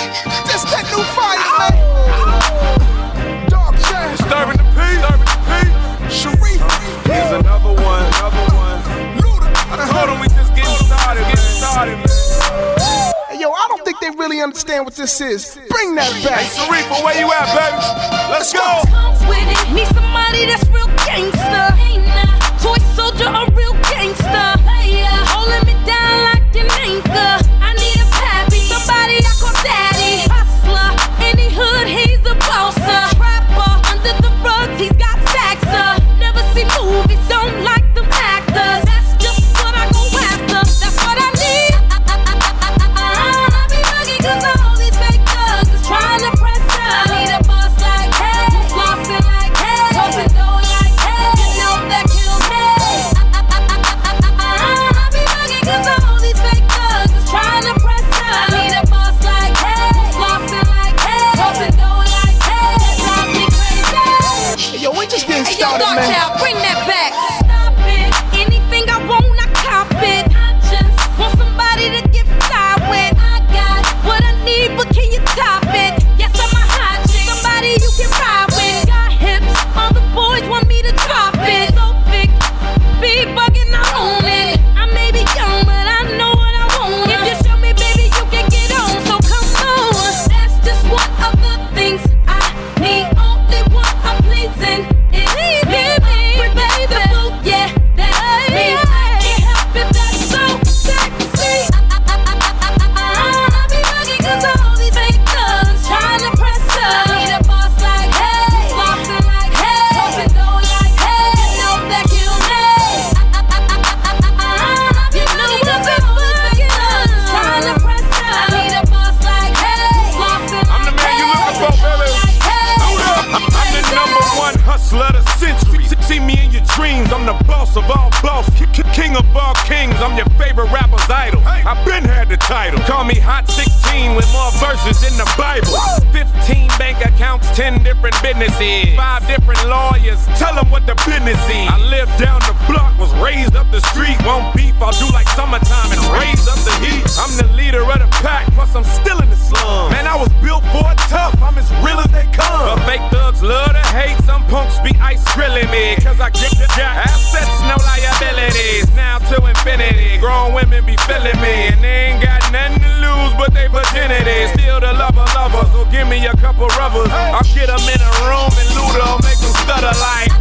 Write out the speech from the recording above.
Just that new fire, man. Dark Jazz. Disturbing the peace. Sharif. Here's another one. Luda. I told him we just getting started, man. Hey, yo, I don't think they really understand what this is. Bring that back. Hey, Sharifa, where you at, baby? Let's go. Come with it. Need somebody that's real gangster. Toy soldier, a real gangster. Holding me down like an anchor. I need a pappy, somebody I call daddy. Hustler, any hood, he's a bosser. Trapper, under the rugs, he's got saxer. Never see movies, don't like them actors. That's just what I go after. That's what I need. I be bugging 'cause all these fake thugs is trying to press up. I need a boss like hey, flossing like hey, tossing dough like hey. You know that kills me. I be bugging 'cause all these fake thugs is trying to press up. I need a boss like hey, flossing like hey, tossing dough like hey. That drives me crazy. Hey, yo, we just getting Hey, yo, started, Dark man. Town, bring that back. Stop it. Anything I want, I cop it. I just want somebody to get fly with. I got what I need, but can you top it? Yes, I'm a hot chick. Somebody you can ride with. Got hips, all the boys want me to drop it. So thick, be bugging, I own it. I may be young, but I know what I want. If you show me, baby, you can get on. So come on. That's just one of the things I need. Only one I'm pleasing. See me in your dreams, I'm the boss of all boss, king of all kings, I'm your favorite rapper's idol. I been had the title. Call me Hot 16 with more verses than the Bible. 15 bank accounts, 10 different businesses, 5 different lawyers, tell them what the business is. I lived down the block, was raised up the street. Won't beef, I'll do like summertime and raise up the heat. I'm the leader of the pack, plus I'm still in the slum. Man, I was built for it tough, I'm as real as they come. But fake thugs love to hate, some punks be ice grilling me. Cause I grip the jack, assets, no liabilities. Now to infinity, grown women be feeling me. And they ain't got nothing to lose but they virginity. Still the lover, so give me a couple rubbers. I'll get them in a room and loot 'em, make them stutter like